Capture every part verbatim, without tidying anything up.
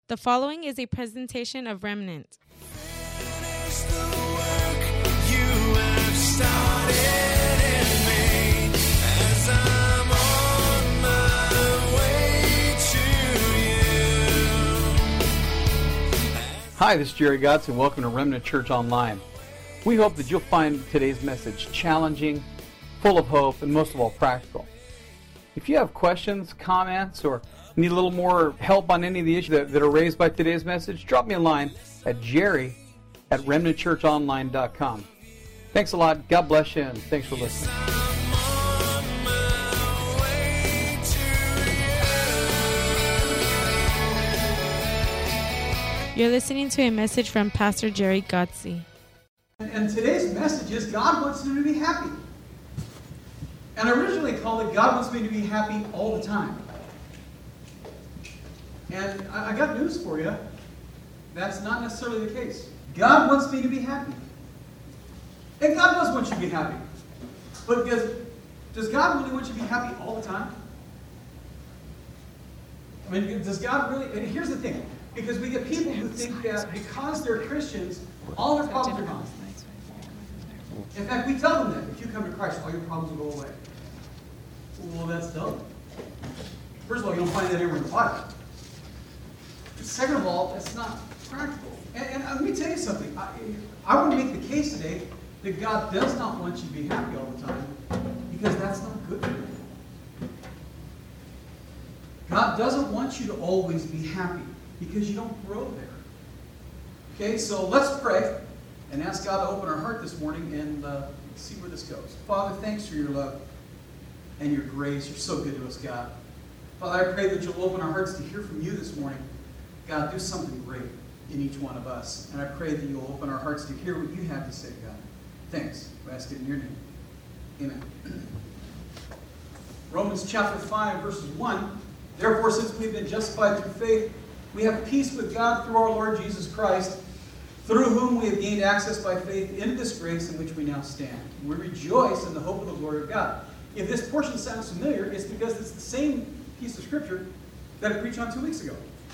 The following is a presentation of Remnant. Finish the work you have started in me as I'm on my way to you. Hi, this is Jerry Gotts, and welcome to Remnant Church Online. We hope that you'll find today's message challenging, full of hope, and most of all, practical. If you have questions, comments, or need a little more help on any of the issues that, that are raised by today's message, drop me a line at jerry at remnant church online dot com. Thanks a lot. God bless you, and thanks for listening. I'm on my way to you. You're listening to a message from Pastor Jerry Gotzi. And today's message is God wants you to be happy. And I originally called it God wants me to be happy all the time. And I, I got news for you. That's not necessarily the case. God wants me to be happy. And God does want you to be happy. But does, does God really want you to be happy all the time? I mean, does God really? And here's the thing. Because we get people who think that because they're Christians, all their problems are gone. In fact, we tell them that if you come to Christ, all your problems will go away. Well, that's dumb. First of all, you don't find that anywhere in the Bible. Second of all, that's not practical. And, and let me tell you something. I, I want to make the case today that God does not want you to be happy all the time because that's not good for you. God doesn't want you to always be happy because you don't grow there. Okay, so let's pray and ask God to open our heart this morning and uh, see where this goes. Father, thanks for your love and your grace. You're so good to us, God. Father, I pray that you'll open our hearts to hear from you this morning. God, do something great in each one of us. And I pray that you'll open our hearts to hear what you have to say, God. Thanks. We ask it in your name. Amen. Romans chapter five, verses one. Therefore, since we've been justified through faith, we have peace with God through our Lord Jesus Christ, through whom we have gained access by faith into this grace in which we now stand. We rejoice in the hope of the glory of God. If this portion sounds familiar, it's because it's the same piece of scripture that I preached on two weeks ago.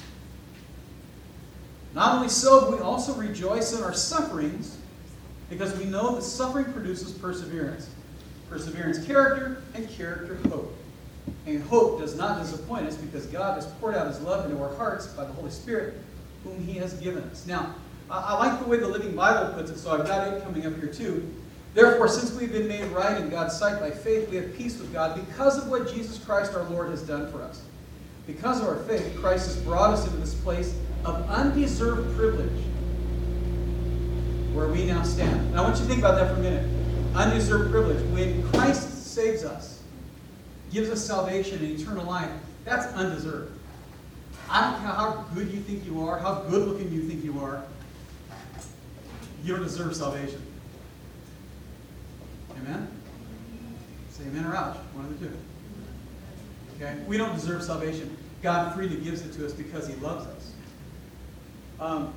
Not only so, but we also rejoice in our sufferings because we know that suffering produces perseverance. Perseverance, character, and character, hope. And hope does not disappoint us because God has poured out his love into our hearts by the Holy Spirit, whom he has given us. Now, I like the way the Living Bible puts it, so I've got it coming up here too. Therefore, since we've been made right in God's sight by faith, we have peace with God because of what Jesus Christ our Lord has done for us. Because of our faith, Christ has brought us into this place of undeserved privilege where we now stand. And I want you to think about that for a minute. Undeserved privilege. When Christ saves us, gives us salvation and eternal life, that's undeserved. I don't care how good you think you are, how good looking you think you are, you don't deserve salvation. Amen? Say amen or ouch. One of the two. Okay? We don't deserve salvation. God freely gives it to us because he loves us. Um,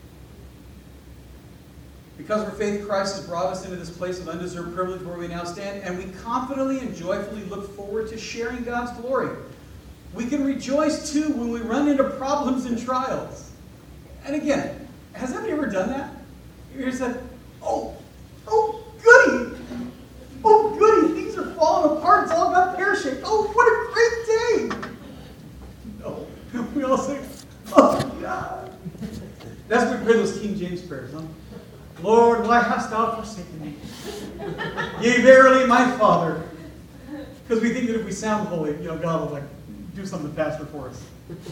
because of our faith, Christ has brought us into this place of undeserved privilege where we now stand, and we confidently and joyfully look forward to sharing God's glory. We can rejoice, too, when we run into problems and trials. And again, has anybody ever done that? You ever said, oh, oh, goody! Oh, goody, things are falling apart. It's all got pear-shaped. Oh, what a great day! No. We all say, oh, God. That's what we pray those King James prayers, huh? Lord, why hast thou forsaken me? Yea, verily, my Father. Because we think that if we sound holy, you know, God will like do something faster for us.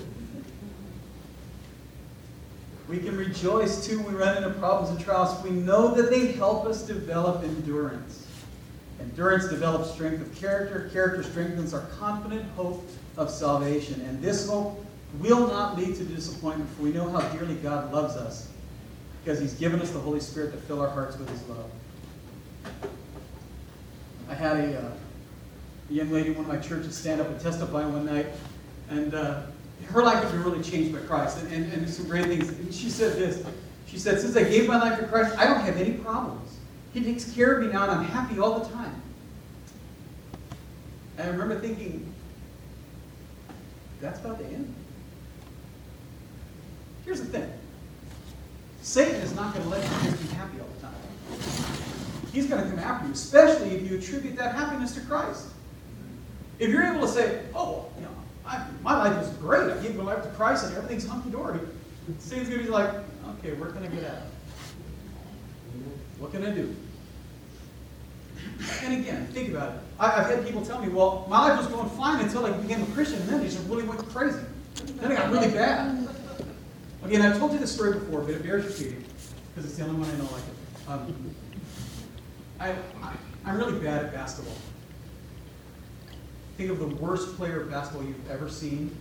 We can rejoice, too, when we run into problems and trials. We know that they help us develop endurance. Endurance develops strength of character. Character strengthens our confident hope of salvation. And this hope will not lead to disappointment, for we know how dearly God loves us because he's given us the Holy Spirit to fill our hearts with his love. I had a, uh, a young lady in one of my churches stand up and testify one night, and uh, her life had been really changed by Christ, and, and, and some great things. And she said this. She said, since I gave my life to Christ, I don't have any problems. He takes care of me now, and I'm happy all the time. And I remember thinking, that's about the end. Here's the thing. Satan is not going to let you just be happy all the time. He's going to come after you, especially if you attribute that happiness to Christ. If you're able to say, oh, you know, I, my life is great. I gave my life to Christ and everything's hunky-dory. Satan's going to be like, okay, where can I get at? What can I do? And again, think about it. I, I've had people tell me, well, my life was going fine until I became a Christian, and then it just really went crazy. Then it got really bad. Again, I've told you this story before, but it bears repeating, because it's the only one I know like it. Um, I, I, I'm really bad at basketball. Think of the worst player of basketball you've ever seen,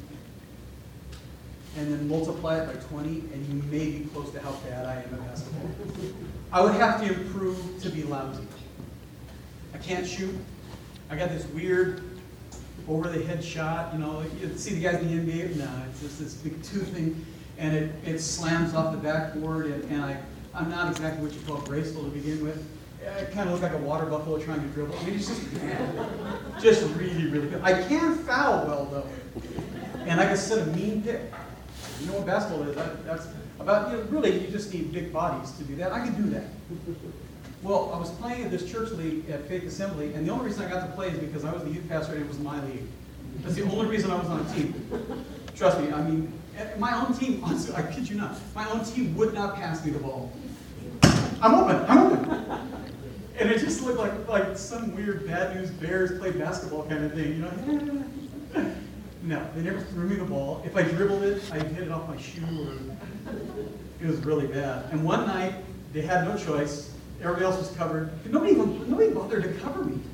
and then multiply it by twenty, and you may be close to how bad I am at basketball. I would have to improve to be lousy. I can't shoot. I got this weird over-the-head shot. You know, you see the guys in the N B A? No, it's just this big tube thing, and it, it slams off the backboard, and, and I, I'm not exactly what you call graceful to begin with. I kind of look like a water buffalo trying to dribble. I mean, it's just bad. Just really, really good. I can foul well, though, and I can set a mean pick. You know what basketball is? That, that's about, you know, really, you just need big bodies to do that. I can do that. Well, I was playing at this church league at Faith Assembly, and the only reason I got to play is because I was the youth pastor and it was my league. That's the only reason I was on a team. Trust me, I mean, my own team, honestly, I kid you not, my own team would not pass me the ball. I'm open, I'm open. And it just looked like, like some weird Bad News Bears play basketball kind of thing, you know? No, they never threw me the ball. If I dribbled it, I'd hit it off my shoe, or it was really bad. And one night, they had no choice. Everybody else was covered. Nobody even, nobody bothered to cover me.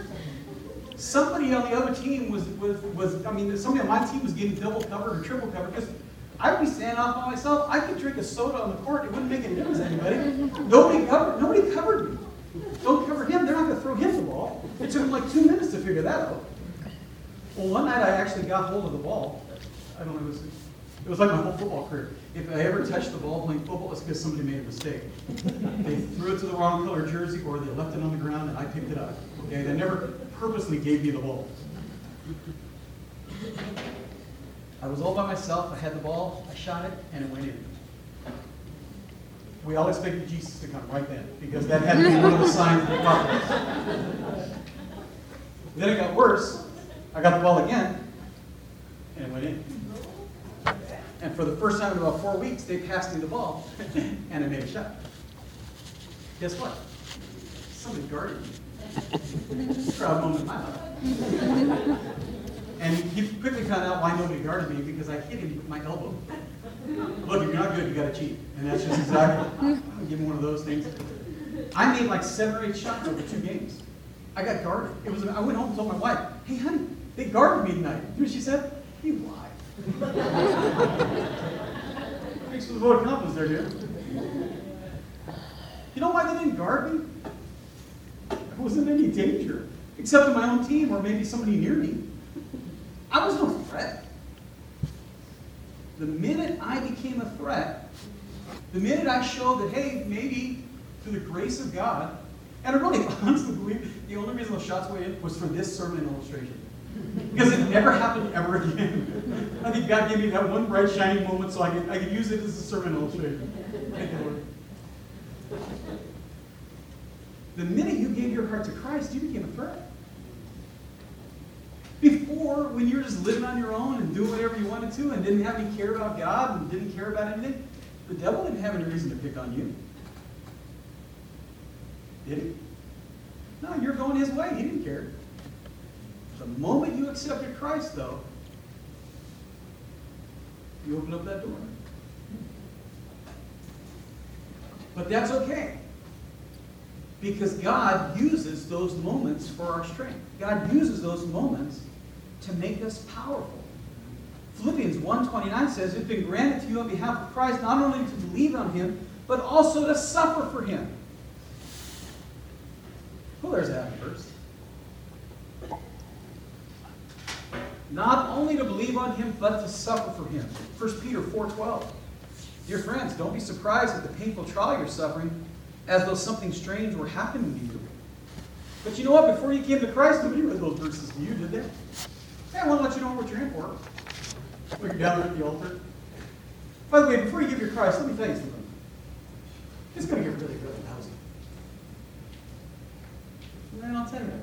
Somebody on the other team was, was, was, I mean, somebody on my team was getting double covered or triple covered, because I would be standing off by myself. I could drink a soda on the court. It wouldn't make any difference to anybody. Nobody covered, nobody covered me. Don't cover him. They're not going to throw him the ball. It took them like two minutes to figure that out. Well, one night I actually got hold of the ball. I don't know, it was, it was like my whole football career. If I ever touched the ball playing football, it's because somebody made a mistake. They threw it to the wrong color jersey, or they left it on the ground and I picked it up. Okay, they never purposely gave me the ball. I was all by myself. I had the ball. I shot it, and it went in. We all expected Jesus to come right then, because that had to be one of the signs of the apocalypse. Then it got worse. I got the ball again, and it went in. And for the first time in about four weeks, they passed me the ball, and I made a shot. Guess what? Somebody guarded me. Proud moment in my life. And he quickly found out why nobody guarded me, because I hit him with my elbow. Look, if you're not good, you got to cheat. And that's just exactly, I'll give him one of those things. I made like seven or eight shots over two games. I got guarded. It was. I went home and told my wife, hey, honey, they guarded me tonight. You know what she said? You lied. Thanks for the vote of confidence there, dear. You know why they didn't guard me? I wasn't in any danger, except in my own team or maybe somebody near me. I was no threat. The minute I became a threat, the minute I showed that, hey, maybe through the grace of God, and I really honestly believe the only reason those shots went in was for this sermon illustration. Because it never happened ever again. I think God gave me that one bright, shining moment so I could, I could use it as a sermon illustration. Thank you, Lord. The minute you gave your heart to Christ, you became a threat. Before, when you were just living on your own and doing whatever you wanted to and didn't have any care about God and didn't care about anything, the devil didn't have any reason to pick on you. Did he? No, you're going his way. He didn't care. The moment you accepted Christ, though, you opened up that door. But that's okay. Because God uses those moments for our strength. God uses those moments to make us powerful. Philippians one twenty-nine says, it's been granted to you on behalf of Christ not only to believe on him, but also to suffer for him. Well, there's that verse. Not only to believe on him, but to suffer for him. First Peter four twelve. Dear friends, don't be surprised at the painful trial you're suffering, as though something strange were happening to you. But you know what? Before you came to Christ, nobody read those verses to you, did they? Hey, I want to let you know what you're in for. When you're down there at the altar. By the way, before you give your Christ, let me tell you something. It's going to get really, really lousy. And then I'll tell you that.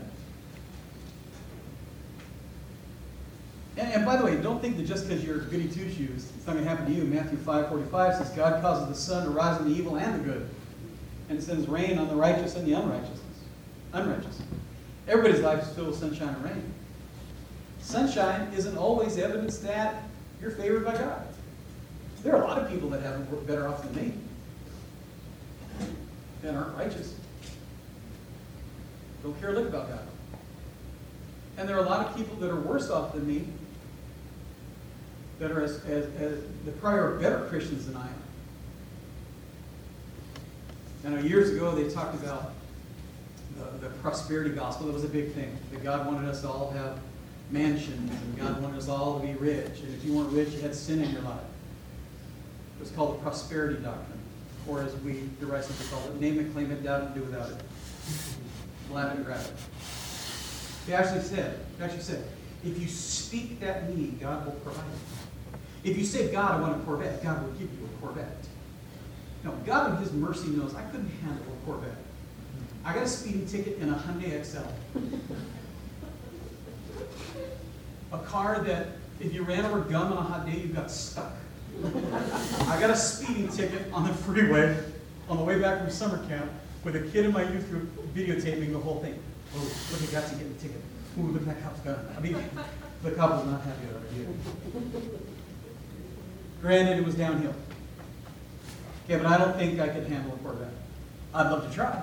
And, and by the way, don't think that just because you're goody two-shoes, it's not going to happen to you. Matthew five forty-five says, God causes the sun to rise on the evil and the good, and it sends rain on the righteous and the unrighteousness. Unrighteous. Everybody's life is filled with sunshine and rain. Sunshine isn't always evidence that you're favored by God. There are a lot of people that have it better off than me, that aren't righteous. Don't care a lick about God. And there are a lot of people that are worse off than me, that are as, as, as the prior are better Christians than I am. I know years ago they talked about the, the prosperity gospel. That was a big thing. That God wanted us to all have mansions, and God wanted us all to be rich. And if you weren't rich, you had sin in your life. It was called the prosperity doctrine, or as we derisively call it, name it, claim it, doubt it, do without it. Blab it and grab it. He actually said, he actually said, if you speak that need, God will provide it. If you say, God, I want a Corvette, God will give you a Corvette. No, God in His mercy knows I couldn't handle a Corvette. I got a speeding ticket in a Hyundai X L. A car that, if you ran over gum on a hot day, you got stuck. I got a speeding ticket on the freeway on the way back from summer camp with a kid in my youth group videotaping the whole thing. Oh, look at Gutsy getting the ticket. Ooh, look at that cop's gun. I mean, the cop was not happy about it. Granted, it was downhill. Okay, but I don't think I could handle a Corvette. I'd love to try.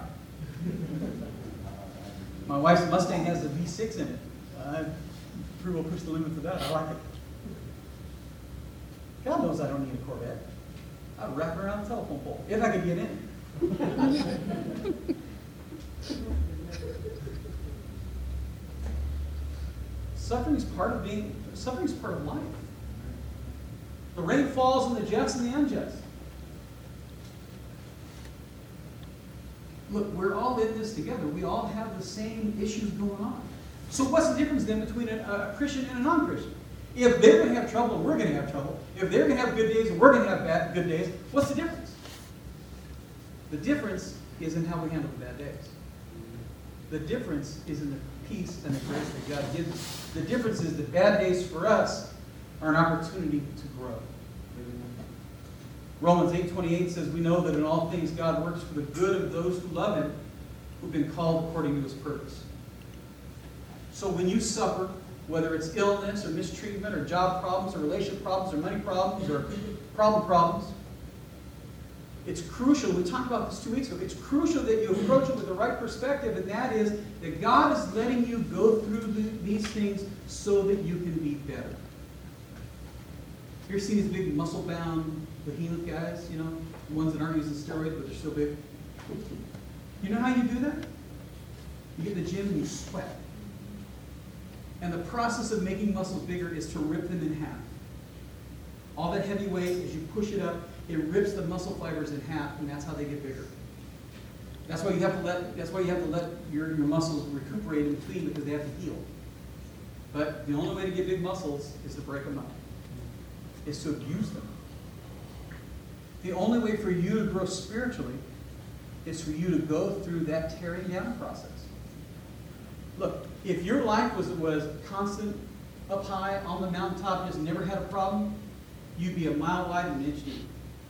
My wife's Mustang has a V six in it. I pretty well push the limit for that. I like it. God knows I don't need a Corvette. I'd wrap it around the telephone pole, if I could get in. Suffering is part of being, suffering is part of life. The rain falls on the just and the unjust. Look, we're all in this together. We all have the same issues going on. So what's the difference then between a, a Christian and a non-Christian? If they're going to have trouble and we're going to have trouble, if they're going to have good days and we're going to have bad, good days, what's the difference? The difference is in how we handle the bad days. The difference is in the peace and the grace that God gives us. The difference is that bad days for us are an opportunity to grow. Romans eight twenty-eight says, we know that in all things God works for the good of those who love Him, who've been called according to His purpose. So when you suffer, whether it's illness or mistreatment or job problems or relationship problems or money problems or problem problems, it's crucial, we talked about this two weeks ago, it's crucial that you approach it with the right perspective, and that is that God is letting you go through the, these things so that you can be better. You ever seen these big muscle-bound behemoth guys, you know, the ones that aren't using steroids but they're still big? You know how you do that? You get in the gym and you sweat. And the process of making muscles bigger is to rip them in half. All that heavy weight, as you push it up, it rips the muscle fibers in half, and that's how they get bigger. That's why you have to let. That's why you have to let your, your muscles recuperate in between, because they have to heal. But the only way to get big muscles is to break them up. Is to abuse them. The only way for you to grow spiritually is for you to go through that tearing down process. Look, if your life was was constant, up high, on the mountaintop, just never had a problem, you'd be a mile wide and an inch deep.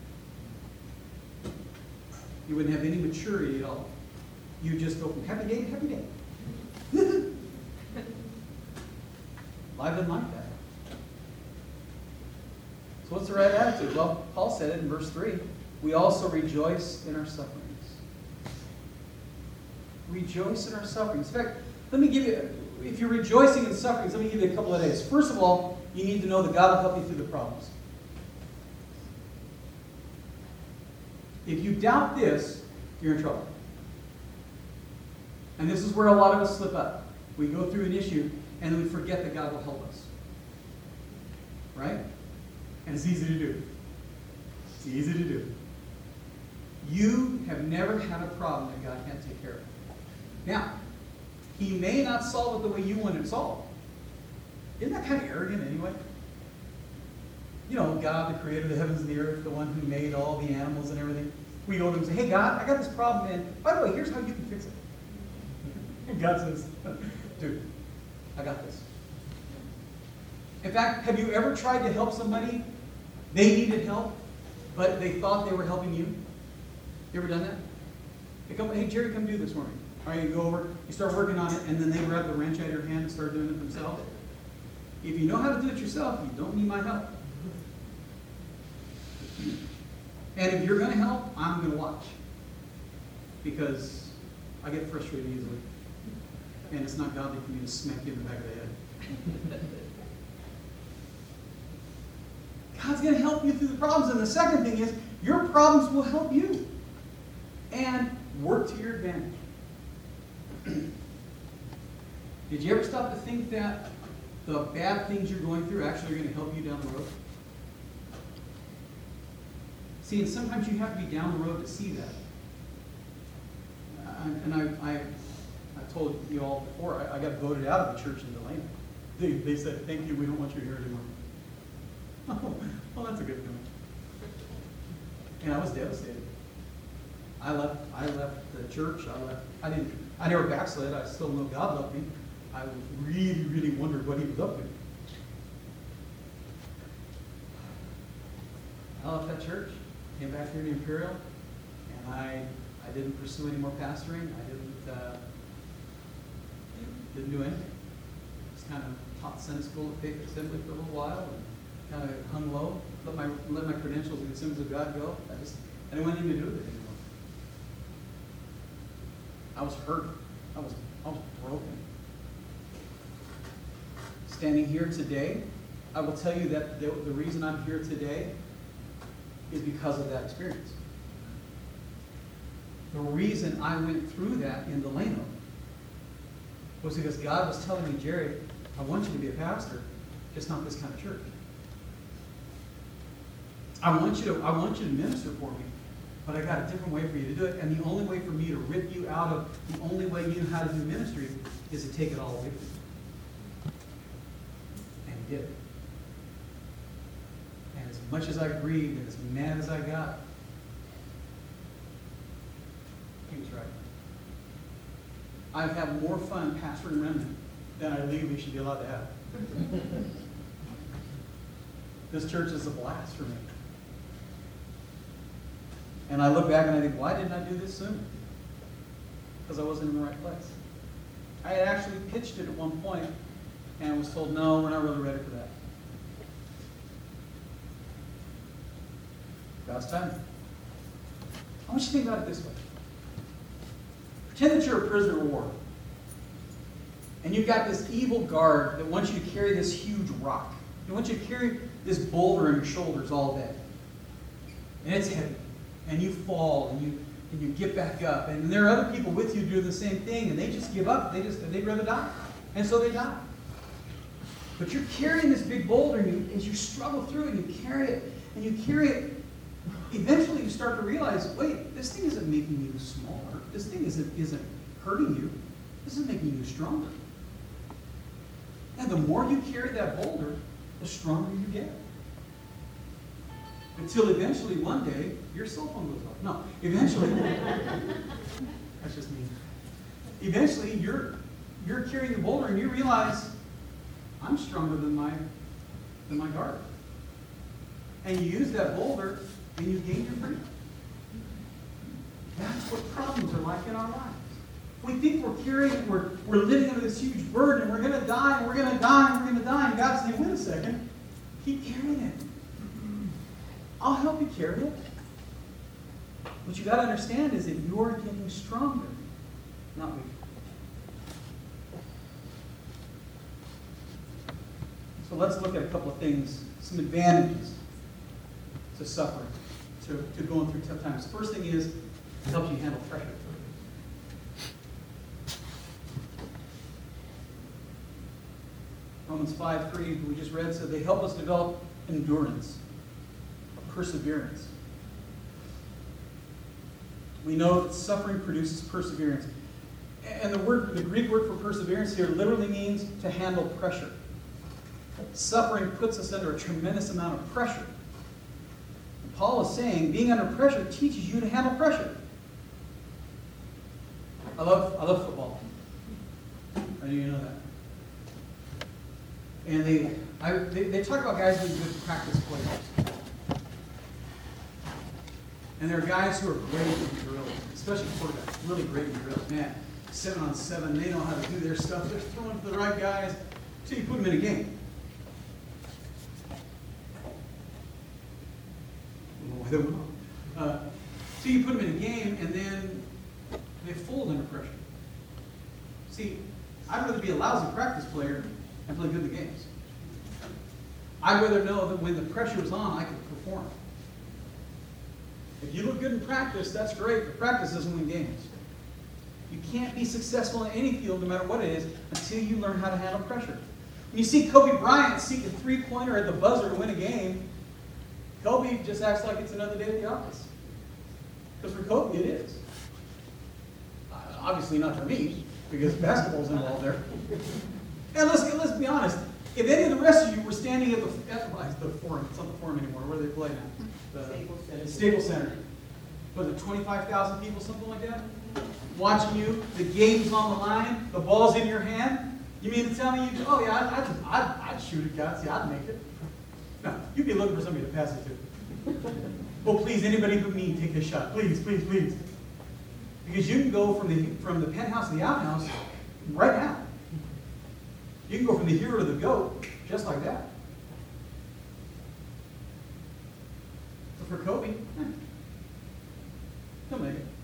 You wouldn't have any maturity at all. You'd just go from happy day to happy day. Life isn't like that. So what's the right attitude? Well, Paul said it in verse three. We also rejoice in our sufferings. Rejoice in our sufferings. In fact, let me give you, if you're rejoicing in sufferings, let me give you a couple of days. First of all, you need to know that God will help you through the problems. If you doubt this, you're in trouble. And this is where a lot of us slip up. We go through an issue, and then we forget that God will help us. Right? And it's easy to do. It's easy to do. You have never had a problem that God can't take care of. Now, He may not solve it the way you want it solved. Isn't that kind of arrogant anyway? you know, God, the creator of the heavens and the earth, the one who made all the animals and everything. We go to him and say, hey, God, I got this problem, and by the way, here's how you can fix it. And God says, dude, I got this. In fact, have you ever tried to help somebody? They needed help, but they thought they were helping you. You ever done that? They come, hey, Jerry, come do this for me. All right, you go over, you start working on it, and then they grab the wrench out of your hand and start doing it themselves. If you know how to do it yourself, you don't need my help. And if you're going to help, I'm going to watch. Because I get frustrated easily. And it's not godly for me to smack you in the back of the head. God's going to help you through the problems. And the second thing is, your problems will help you. And work to your advantage. Did you ever stop to think that the bad things you're going through actually are going to help you down the road? See, and sometimes you have to be down the road to see that. Uh, and I, I, I told you all before, I, I got voted out of the church in Delano. They, they said, thank you, we don't want you here anymore. Oh, well, that's a good feeling. And I was devastated. I left, I left the church. I left, I didn't, I never backslid. I still know God loved me. I really, really wondered what he was up to. I left that church, came back here to Imperial, and I, I didn't pursue any more pastoring. I didn't, uh, didn't do anything. Just kind of taught Sunday school at Faith Assembly for a little while, and kind of hung low. Let my let my credentials and Assemblies of God go. I just I didn't want anything to do with it anymore. I was hurt. I was I was broken. Standing here today, I will tell you that the, the reason I'm here today is because of that experience. The reason I went through that in Delano was because God was telling me, Jerry, I want you to be a pastor, just not this kind of church. I want you to, I want you to minister for me, but I got a different way for you to do it. And the only way for me to rip you out of the only way you know how to do ministry is to take it all away from you. And he did it. And as much as I grieved and as mad as I got, he was right. I've had more fun pastoring Remnant than I legally should be allowed to have. This church is a blast for me. And I look back and I think, why didn't I do this sooner? Because I wasn't in the right place. I had actually pitched it at one point and was told, no, we're not really ready for that. God's timing. I want you to think about it this way. Pretend that you're a prisoner of war. And you've got this evil guard that wants you to carry this huge rock. He wants you to carry this boulder on your shoulders all day. And it's heavy. And you fall and you and you get back up. And there are other people with you doing the same thing, and they just give up. They just they'd rather die. And so they die. But you're carrying this big boulder, and you, as you struggle through it, and you carry it, and you carry it, eventually you start to realize, wait, this thing isn't making you smaller. This thing isn't isn't hurting you. This is making you stronger. And the more you carry that boulder, the stronger you get. Until eventually one day, your cell phone goes off. No, eventually, that's just me. Eventually, you're you're carrying the boulder and you realize, I'm stronger than my than my guard. And you use that boulder and you gain your freedom. That's what problems are like in our lives. We think we're carrying, we're, we're living under this huge burden, and we're going to die, and we're going to die, and we're going to die. And God's saying, wait a second, keep carrying it. I'll help you carry it. What you got to understand is that you're getting stronger, not weaker. So let's look at a couple of things, some advantages to suffering, to, to going through tough times. The first thing is, it helps you handle pressure. Romans five three, we just read, said they help us develop endurance, perseverance. We know that suffering produces perseverance. And the word, the Greek word for perseverance here literally means to handle pressure. Suffering puts us under a tremendous amount of pressure. And Paul is saying being under pressure teaches you to handle pressure. I love, I love football. I knew you know that. And they, I, they, they talk about guys being good practice players. And there are guys who are great in drills, especially quarterbacks, really great in drills. Man, seven on seven, they know how to do their stuff. They're throwing for the right guys until you put them in a game. Uh, so you put them in a game, and then they fold under pressure. See, I'd rather be a lousy practice player and play good in the games. I'd rather know that when the pressure was on, I could perform. If you look good in practice, that's great, but practice doesn't win games. You can't be successful in any field, no matter what it is, until you learn how to handle pressure. When you see Kobe Bryant seek a three-pointer at the buzzer to win a game, Kobe just acts like it's another day at the office. Because for Kobe, it is. Uh, obviously not for me, because basketball's involved there. And let's, let's be honest. If any of the rest of you were standing at the, at the, the forum, it's not the forum anymore, where do they play now? The Staples Center. Staples Center. Was it twenty-five thousand people, something like that? Watching you, the game's on the line, the ball's in your hand. You mean to tell me, you, oh yeah, I'd, I'd, I'd, I'd shoot it, God, see, I'd make it. No, you'd be looking for somebody to pass it to. Oh, please, anybody but me, take this shot. Please, please, please. Because you can go from the, from the penthouse to the outhouse right now. You can go from the hero to the goat just like that. But for Kobe, eh, he'll make it.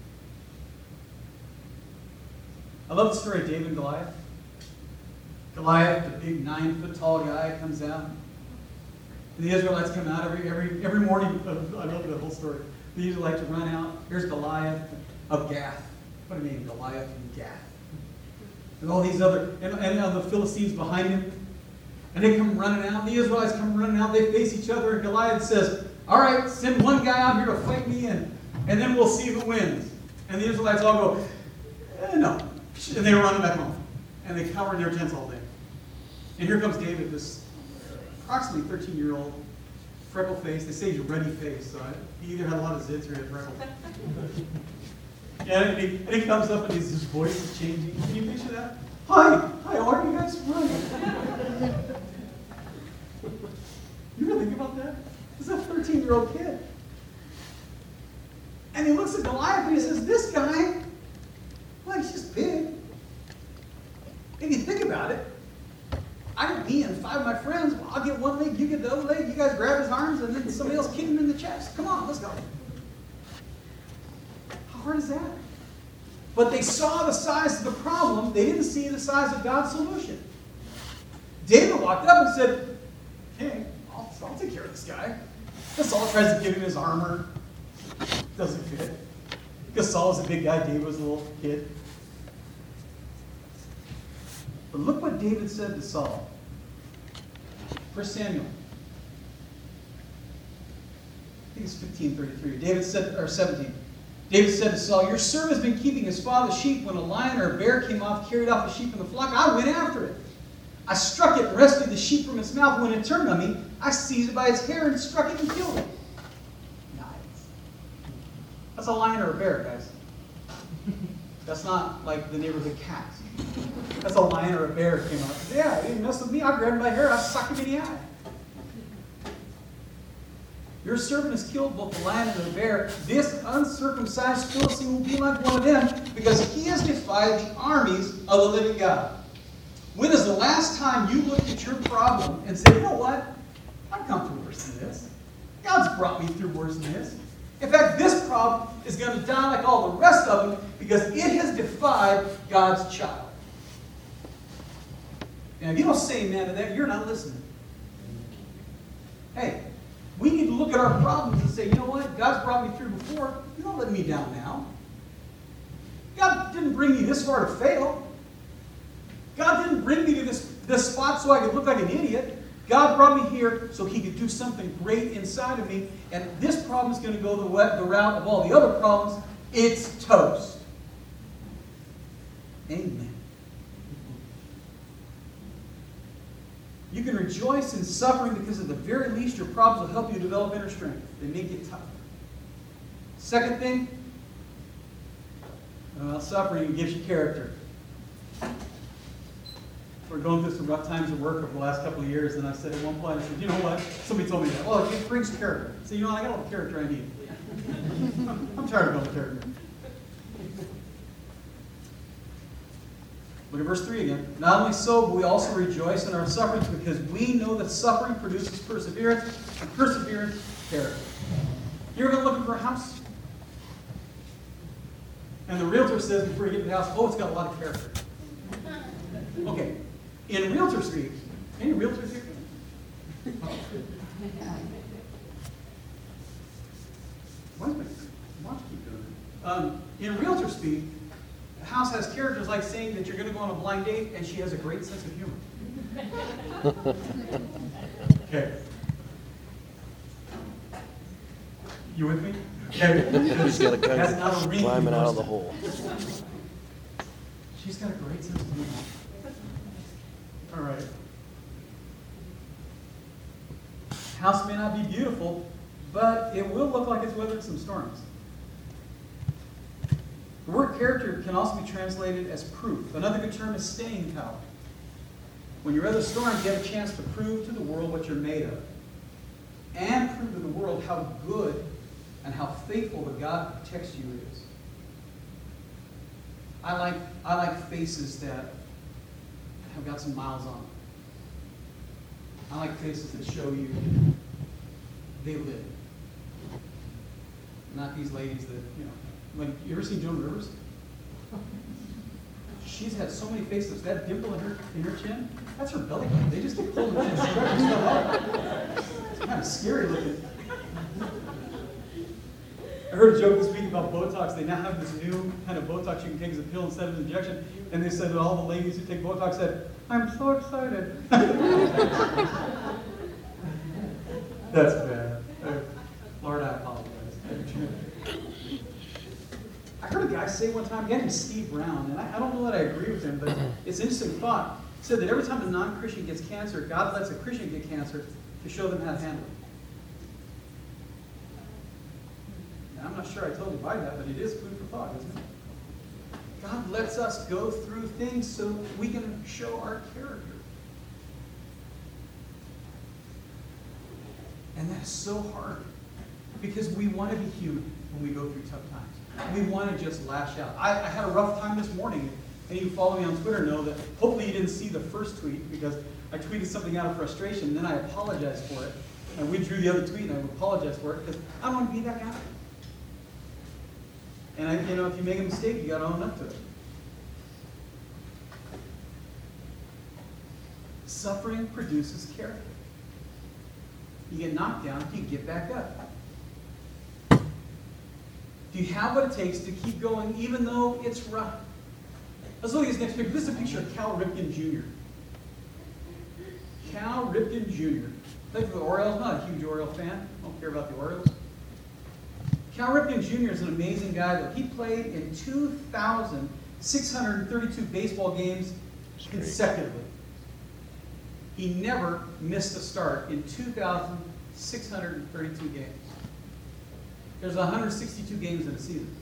I love the story of David and Goliath. Goliath, the big nine-foot-tall guy, comes out. And the Israelites come out every every every morning. I love that whole story. The Israelites run out. Here's Goliath of Gath. What do you mean, Goliath and Gath? And all these other, and, and uh, the Philistines behind him. And they come running out. The Israelites come running out. They face each other. And Goliath says, all right, send one guy out here to fight me, and, and then we'll see who wins. And the Israelites all go, eh, no. And they run back home. And they cower in their tents all day. And here comes David, this approximately thirteen-year-old, freckle-faced. They say he's a ruddy face, so he either had a lot of zits or he had freckles. Yeah, and he, and he comes up and his, his voice is changing. Can you picture that? Hi, hi, how are you guys running? You really think about that? This is a thirteen-year-old kid. And he looks at Goliath and he says, this guy, well, he's just big. If you think about it, I me and five of my friends, well, I'll get one leg, you get the other leg, you guys grab his arms, and then somebody else kick him in the chest. Come on, let's go. How hard is that? But they saw the size of the problem. They didn't see the size of God's solution. David walked up and said, hey, I'll, I'll take care of this guy. Because Saul tries to give him his armor. Doesn't fit. Because Saul was a big guy, David was a little kid. But look what David said to Saul. First Samuel. I think it's fifteen thirty-three. David said, or seventeen. David said to Saul, your servant has been keeping his father's sheep. When a lion or a bear came off, carried off the sheep from the flock, I went after it. I struck it and rescued the sheep from its mouth. When it turned on me, I seized it by its hair and struck it and killed it. Nice. That's a lion or a bear, guys. That's not like the neighborhood cat. That's a lion or a bear came up. Yeah, it didn't mess with me. I grabbed my hair. I sucked him in the eye. Your servant has killed both the lion and the bear. This uncircumcised Philistine will be like one of them because he has defied the armies of the living God. When is the last time you looked at your problem and said, you know what? I've come through worse than this. God's brought me through worse than this. In fact, this problem is going to die like all the rest of them because it has defied God's child. And if you don't say amen to that, you're not listening. Hey, we need to look at our problems and say, you know what? God's brought me through before. You're not letting me down now. God didn't bring me this far to fail. God didn't bring me to this, this spot so I could look like an idiot. God brought me here so he could do something great inside of me. And this problem is going to go the, the route of all the other problems. It's toast. Amen. You You can rejoice in suffering because at the very least your problems will help you develop inner strength. They make it tough. Second thing, well, suffering gives you character. We're going through some rough times at work over the last couple of years, and I said at one point, I said, you know what? Somebody told me that. Well, it brings character. I said, you know what? I got all the character I need. I'm tired of building character. Look at verse three again. Not only so, but we also rejoice in our sufferings because we know that suffering produces perseverance, and perseverance, character. You ever been looking for a house? And the realtor says before you get to the house, oh, it's got a lot of character. Okay. In realtor speak, any realtors here? Why is my watch keep doing it? Um, in realtor speak, a house has characters like saying that you're going to go on a blind date and she has a great sense of humor. Okay. You with me? Okay. He's got a gun That's not a ring climbing out of the person. hole. She's got a great sense of humor. All right. House may not be beautiful, but it will look like it's weathered some storms. The word character can also be translated as proof. Another good term is staying power. When you're in the storm, you get a chance to prove to the world what you're made of, and prove to the world how good and how faithful the God who protects you is. I like I like faces that have got some miles on them. I like faces that show you they live. Not these ladies that, you know, like, you ever seen Joan Rivers? She's had so many faces. That dimple in her in her chin, that's her belly button. They just keep pulling her chin, stretching stuff out. It's kind of scary looking. I heard a joke this week about Botox. They now have this new kind of Botox you can take as a pill instead of an injection. And they said that all the ladies who take Botox said, I'm so excited. That's bad. Uh, Lord, I apologize. I heard a guy say one time, a guy named Steve Brown, and I, I don't know that I agree with him, but it's an interesting thought. He said that every time a non-Christian gets cancer, God lets a Christian get cancer to show them how to handle it. And I'm not sure I totally buy that, but it is food for thought, isn't it? God lets us go through things so we can show our character. And that's so hard because we want to be human when we go through tough times. We want to just lash out. I, I had a rough time this morning, and you who follow me on Twitter know that hopefully you didn't see the first tweet because I tweeted something out of frustration, and then I apologized for it. And we drew the other tweet, and I apologized for it because I don't want to be that guy. And I, you know, if you make a mistake, you got to own up to it. Suffering produces character. You get knocked down, you get back up. Do you have what it takes to keep going even though it's rough? Let's look at this next picture. This is a picture of Cal Ripken Junior Cal Ripken Junior Played for the Orioles. I'm not a huge Oriole fan. I don't care about the Orioles. Cal Ripken Junior is an amazing guy, though. He played in two thousand six hundred thirty-two baseball games consecutively. He never missed a start in two thousand six hundred thirty-two games. There's one hundred sixty-two games in a season.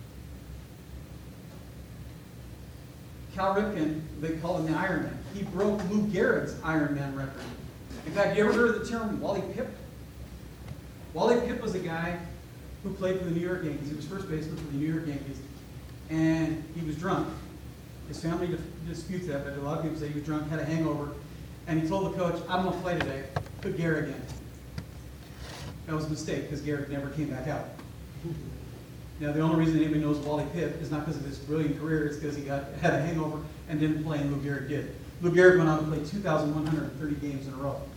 Cal Ripken, they call him the Iron Man. He broke Lou Gehrig's Iron Man record. In fact, you ever heard of the term Wally Pipp? Wally Pipp was a guy who played for the New York Yankees. He was first baseman for the New York Yankees. And he was drunk. His family dif- disputes that, but a lot of people say he was drunk, had a hangover. And he told the coach, I'm going to play today. Put Gehrig in. That was a mistake because Gehrig never came back out. Now, the only reason anybody knows Wally Pipp is not because of his brilliant career, it's because he got had a hangover and didn't play, and Lou Gehrig did. Lou Gehrig went on to play two thousand one hundred thirty games in a row.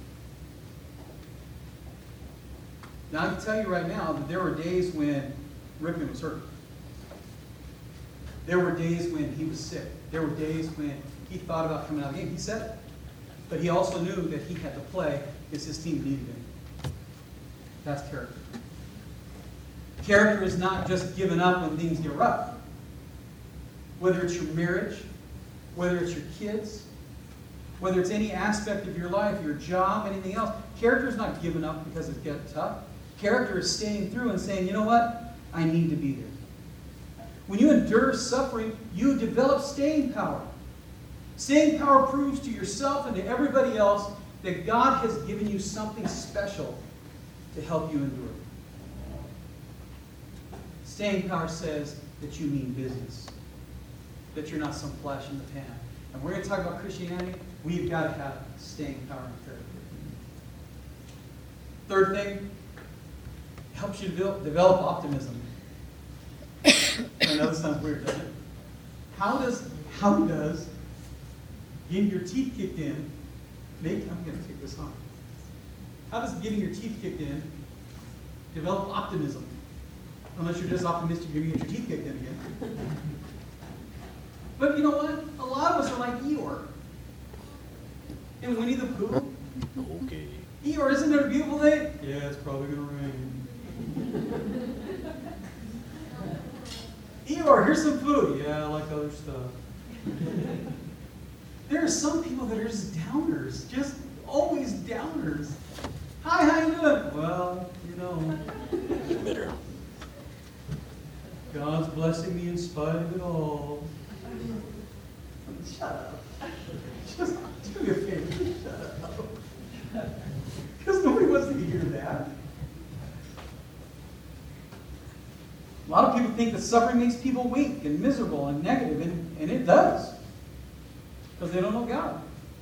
Now, I can tell you right now that there were days when Ripken was hurt. There were days when he was sick. There were days when he thought about coming out of the game. He said it. But he also knew that he had to play because his team needed him. That's character. Character is not just giving up when things get rough. Whether it's your marriage, whether it's your kids, Whether it's any aspect of your life, your job, anything else, character is not giving up because it's getting tough. Character is staying through and saying, you know what? I need to be there. When you endure suffering, you develop staying power. Staying power proves to yourself and to everybody else that God has given you something special to help you endure. Staying power says that you mean business, that you're not some flash in the pan. And we're going to talk about Christianity. We've got to have staying power and character. Third thing, helps you develop, develop optimism. I know this sounds weird, doesn't it? How does how does getting your teeth kicked in make? I'm going to take this on. How does getting your teeth kicked in develop optimism? Unless you're just optimistic you're going to get your teeth kicked in again. But you know what? A lot of us are like Eeyore. And Winnie the Pooh. Okay. Eeyore, isn't it a beautiful day? Yeah, it's probably going to rain. Eeyore, here's some food. Yeah, I like other stuff. There are some people that are just downers. Just always downers. Hi, how you doing? Well, you know. Bitter. God's blessing me in spite of it all. Shut up. Just do me a favor. Shut up. Because nobody wants to hear that. A lot of people think that suffering makes people weak and miserable and negative, and, and it does. Because they don't know God.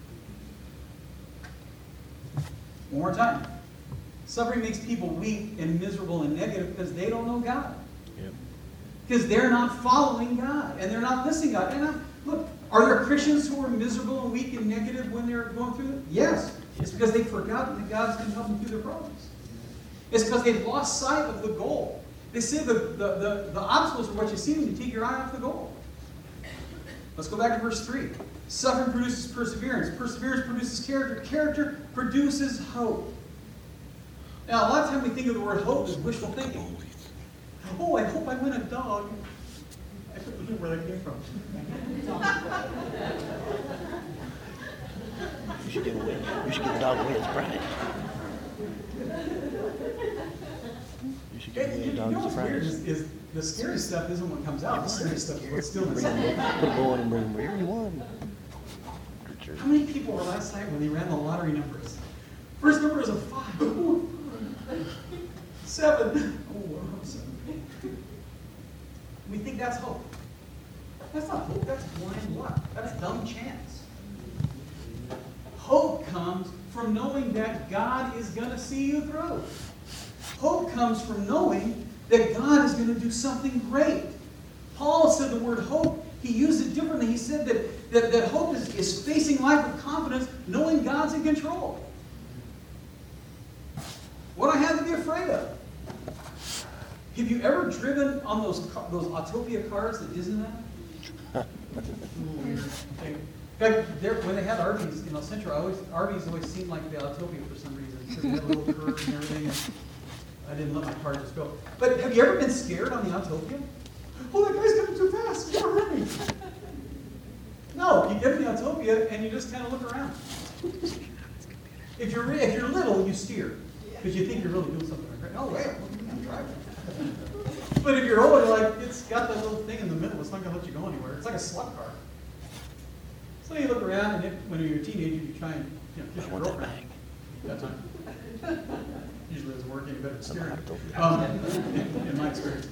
One more time. Suffering makes people weak and miserable and negative because they don't know God. Yep. Because they're not following God and they're not listening to God. And I'm, look, are there Christians who are miserable and weak and negative when they're going through it? Yes. It's because they've forgotten that God's going to help them through their problems. It's because they've lost sight of the goal. They say the, the, the, the obstacles are what you see when you take your eye off the goal. Let's go back to verse three. Suffering produces perseverance. Perseverance produces character. Character produces hope. Now, a lot of times we think of the word hope as wishful thinking. Oh, I hope I win a dog. I couldn't remember where that came from. You should give away. You should give the dog away as a prize. You should give Hey, away you a know dog as a what's weird prize. is, is the scary stuff isn't what comes out. The scary stuff is what's still Bring inside. him, put a bow in and bring him. You already won. How many people were last night when they ran the lottery numbers? First number is a five. Ooh. Seven. Oh, wow, seven. We think that's hope. That's not hope. That's blind luck. That's dumb chance. Hope comes from knowing that God is going to see you through. Hope comes from knowing that God is going to do something great. Paul said the word hope. He used it differently. He said that, that, that hope is, is facing life with confidence, knowing God's in control. What do I have to be afraid of? Have you ever driven on those those Autopia cars at Disneyland? In fact, there, when they had R Vs, you know, Central, always, R Vs always seemed like the Autopia for some reason. Because they had a little curve and everything. And I didn't let my car just go. But have you ever been scared on the Autopia? Oh, that guy's coming too fast. He's going to hurt me. No, you get in the Autopia and you just kind of look around. If you're if you're little, you steer because you think you're really doing something right. Oh wait, I'm driving. But if you're old, you're like, it's got that little thing in the middle. It's not going to let you go anywhere. It's like a slut car. So you look around, and if, when you're a teenager, you try and you know, kiss I your want that girlfriend. bag. That time. Usually it doesn't work any better than Some steering. Autopia. Um, in, in my experience.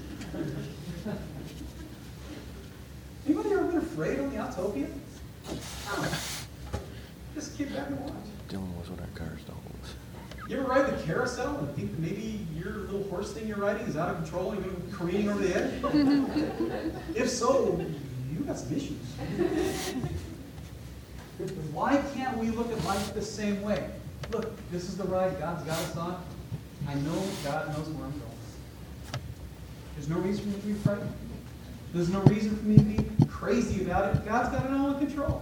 Anybody ever been afraid on the Autopia? No. Just keep back and watch. Dylan was with our cars, dogs. You ever ride the carousel and think that maybe your little horse thing you're riding is out of control and you're careening over the edge? If so, you got some issues. Why can't we look at life the same way? Look, this is the ride God's got us on. I know God knows where I'm going. There's no reason for me to be frightened. There's no reason for me to be crazy about it. God's got it all in control.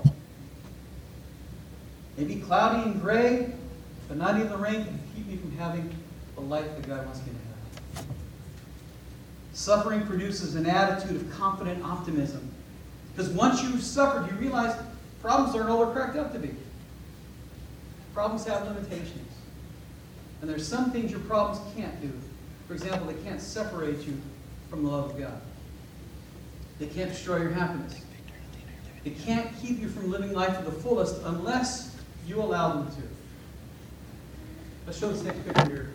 Maybe cloudy and gray, but not even the rain can keep me from having the life that God wants me to have. Suffering produces an attitude of confident optimism. Because once you've suffered, you realize problems aren't all they're cracked up to be. Problems have limitations. And there's some things your problems can't do. For example, they can't separate you from the love of God. They can't destroy your happiness. They can't keep you from living life to the fullest unless you allow them to. Let's show this next picture here.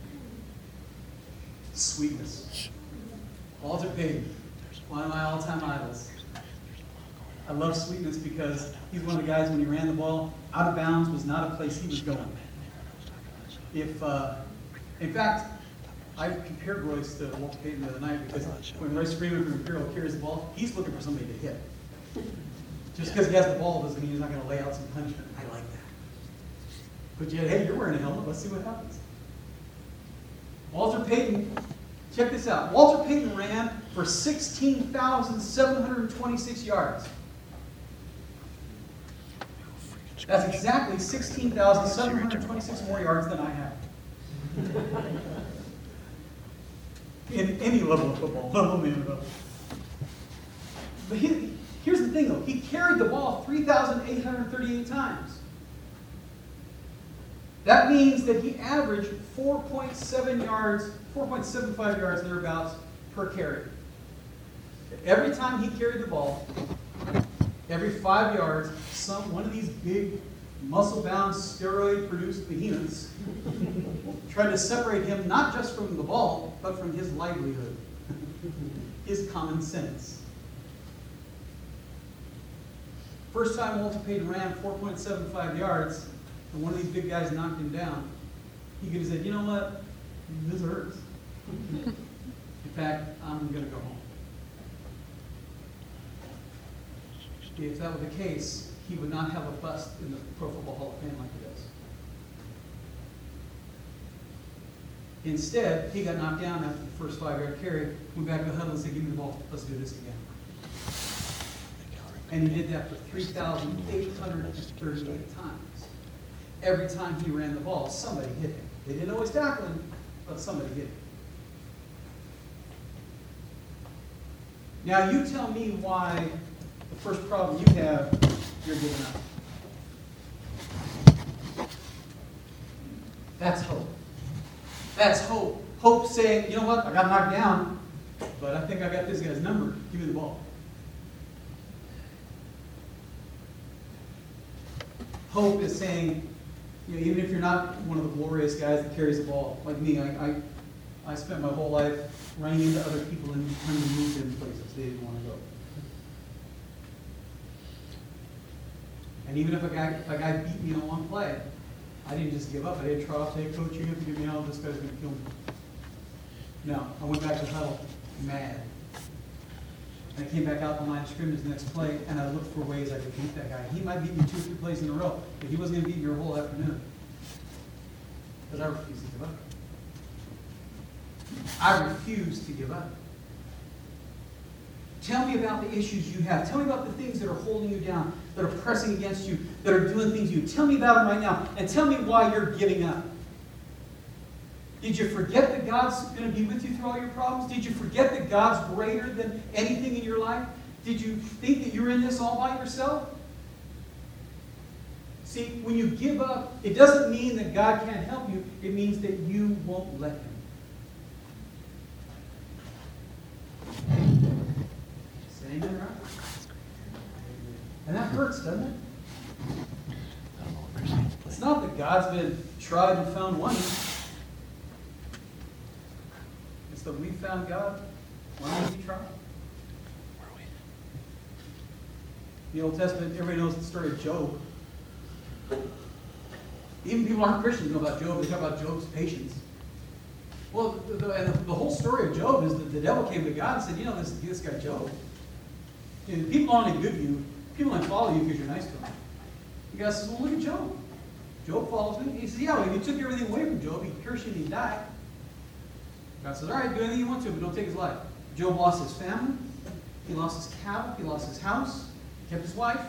Sweetness. Walter Payton, one of my all-time idols. I love Sweetness because he's one of the guys, when he ran the ball, out of bounds was not a place he was going. If, uh, in fact, I compared Royce to Walter Payton the other night because when Royce Freeman from Imperial carries the ball, he's looking for somebody to hit. Just because he has the ball doesn't mean he's not going to lay out some punishment. I like that. But yet, hey, you're wearing a helmet. Let's see what happens. Walter Payton, check this out. Walter Payton ran for sixteen thousand seven hundred twenty-six yards. That's exactly sixteen thousand seven hundred twenty-six more yards than I have. In any level of football, let alone the N F L. But he, here's the thing, though. He carried the ball three thousand eight hundred thirty-eight times. That means that he averaged four point seven yards, four point seven five yards thereabouts per carry. Every time he carried the ball, every five yards, some one of these big, muscle-bound, steroid-produced behemoths tried to separate him not just from the ball, but from his livelihood, his common sense. First time Walter Payton ran four point seven five yards, and one of these big guys knocked him down, he could have said, you know what, this hurts. In fact, I'm going to go home. If that were the case, he would not have a bust in the Pro Football Hall of Fame like he does. Instead, he got knocked down after the first five-yard carry, went back to the huddle and said, give me the ball, let's do this again. And he did that for three thousand eight hundred thirty-eight times. Every time he ran the ball, somebody hit him. They didn't always tackle him, but somebody hit him. Now, you tell me why the first problem you have, you're giving up. That's hope. That's hope. Hope saying, you know what, I got knocked down, but I think I got this guy's number. Give me the ball. Hope is saying, you know, even if you're not one of the glorious guys that carries the ball, like me, I, I, I spent my whole life running into other people and trying to move them places they didn't want to go. And even if a guy, if a guy beat me on one play, I didn't just give up. I didn't try off, say, Coach, you have to get me out. This guy's going to kill me. No, I went back to the huddle, mad. And I came back out the line of scrimmage the next play, and I looked for ways I could beat that guy. He might beat me two or three plays in a row, but he wasn't going to beat me your whole afternoon. Because I refused to give up. I refuse to give up. Tell me about the issues you have. Tell me about the things that are holding you down, that are pressing against you, that are doing things to you. Tell me about them right now, and tell me why you're giving up. Did you forget that God's going to be with you through all your problems? Did you forget that God's greater than anything in your life? Did you think that you're in this all by yourself? See, when you give up, it doesn't mean that God can't help you. It means that you won't let Him. Say amen, right? And that hurts, doesn't it? I don't know what Christians play. It's not that God's been tried and found wanting. It's that we found God. Why don't we try? Where are we? The Old Testament, everybody knows the story of Job. Even people who aren't Christians know about Job. They talk about Job's patience. Well, the, the, and the, the whole story of Job is that the devil came to God and said, you know, this, this guy Job, and people only good you, people only follow you because you're nice to them. And God says, well, look at Job. Job follows me. He says, yeah, well, if you took everything away from Job, he'd curse you and he'd die. God says, all right, do anything you want to, but don't take his life. Job lost his family. He lost his cattle. He lost his house. He kept his wife.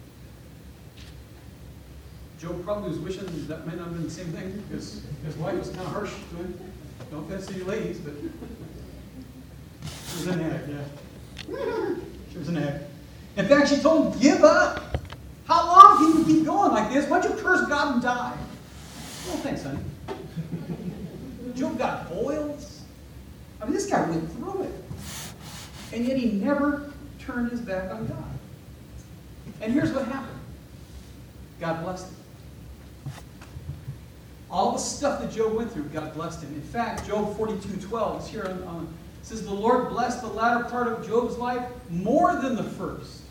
Job probably was wishing that might not have been the same thing because his wife was kind of harsh to him. No offense to you ladies, but she was an egg, yeah. She was an egg. In fact, she told him, give up. How long can you keep going like this? Why don't you curse God and die. Well, thanks, honey. Job got boils. I mean, this guy went through it. And yet he never turned his back on God. And here's what happened. God blessed him. All the stuff that Job went through, God blessed him. In fact, Job forty-two twelve is here on, on it says, the Lord blessed the latter part of Job's life more than the first.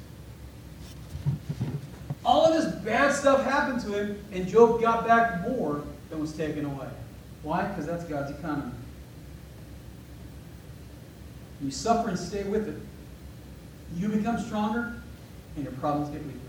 All of this bad stuff happened to him, and Job got back more than was taken away. Why? Because that's God's economy. You suffer and stay with it. You become stronger, and your problems get weaker.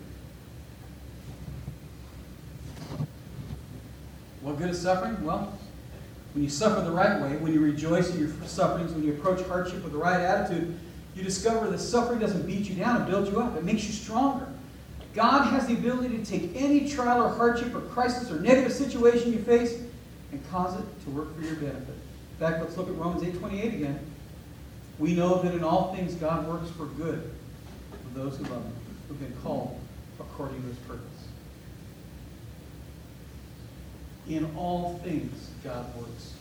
What good is suffering? Well, when you suffer the right way, when you rejoice in your sufferings, when you approach hardship with the right attitude, you discover that suffering doesn't beat you down, it builds you up. It makes you stronger. God has the ability to take any trial or hardship or crisis or negative situation you face and cause it to work for your benefit. In fact, let's look at Romans eight twenty-eight again. We know that in all things God works for good for those who love Him, who've been called according to His purpose. In all things, God works.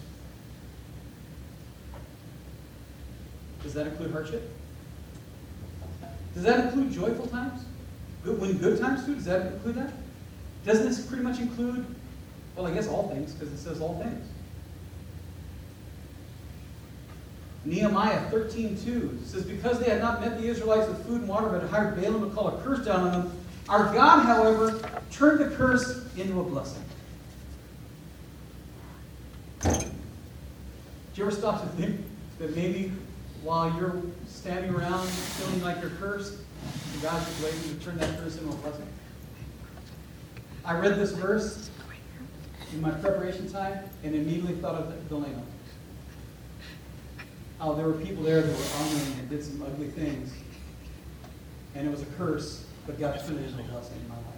Does that include hardship? Does that include joyful times? Good, when good times too, does that include that? Doesn't this pretty much include, well, I guess all things, because it says all things. Nehemiah thirteen two says, because they had not met the Israelites with food and water, but had hired Balaam to call a curse down on them, our God, however, turned the curse into a blessing. Did you ever stop to think that maybe while you're standing around feeling like you're cursed, God's just waiting to turn that curse into a blessing? I read this verse in my preparation time and immediately thought of Delano. How there were people there that were honoring and did some ugly things. And it was a curse, but God turned it into a blessing in my life.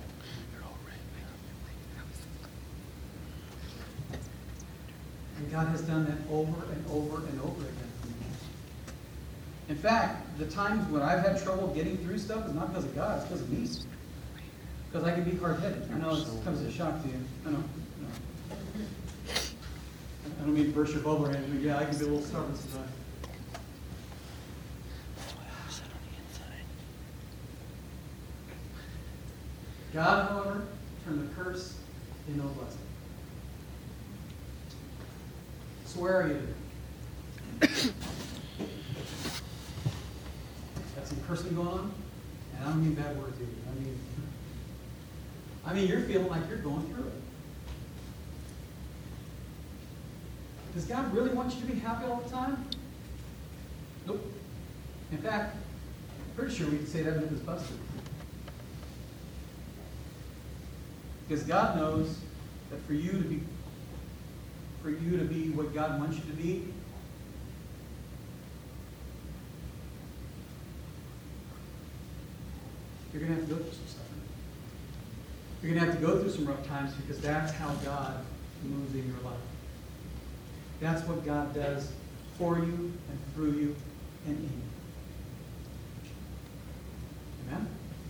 And God has done that over and over and over again for me. In fact, the times when I've had trouble getting through stuff is not because of God, it's because of me. Because I can be hard-headed. I know it comes as a shock to you. I know. I know. I don't mean to burst your bubble or anything. Yeah, I can be a little stubborn sometimes. God, however, turned the curse into a blessing. So where are you today? Got some cursing going on? And I don't mean bad words either. I mean, I mean, you're feeling like you're going through it. Does God really want you to be happy all the time? Nope. In fact, I'm pretty sure we could say that myth is busted. Because God knows that for you to be for you to be what God wants you to be, you're going to have to go through some suffering. You're going to have to go through some rough times because that's how God moves in your life. That's what God does for you and through you and in you. Amen?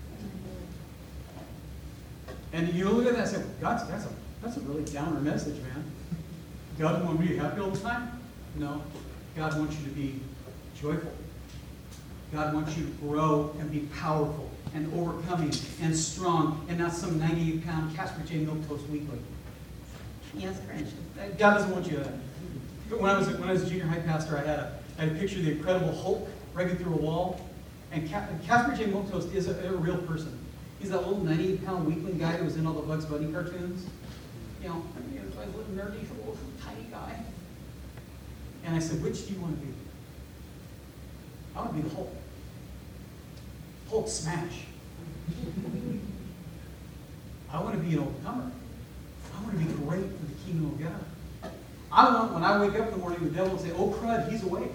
And you look at that and say, God, that's a, that's a really downer message, man. God doesn't want me to be happy all the time? No. God wants you to be joyful. God wants you to grow and be powerful and overcoming and strong and not some ninety-eight pound Casper J. Milk Toast weakling. Yes, gracious. God doesn't want you to. When I was when I was a junior high pastor, I had a, I had a picture of the Incredible Hulk breaking through a wall. And Casper J. Milk Toast is a, a real person. He's that little ninety-eight pound weakling guy that was in all the Bugs Bunny cartoons. You know, I mean, he was a little nerdy, little tiny guy. And I said, which do you want to be? I want to be the Hulk. Hulk smash. I want to be an overcomer. I want to be great for the kingdom of God. I want, when I wake up in the morning, the devil will say, oh crud, he's awake.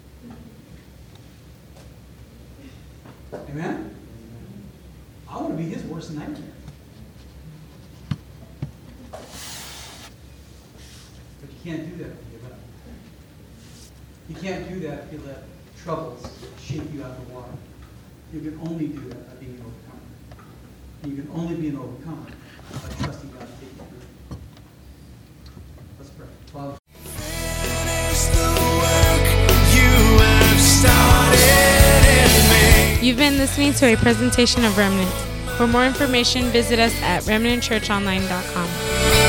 Amen? I want to be his worst nightmare. But you can't do that if you give up. You can't do that if you let troubles shake you out of the water. You can only do that by being an overcomer. And you can only be an overcomer by trusting God to take you through. Let's pray. Father, Finish the work you have started in me. You've been listening to a presentation of Remnant. For more information, visit us at remnant church online dot com.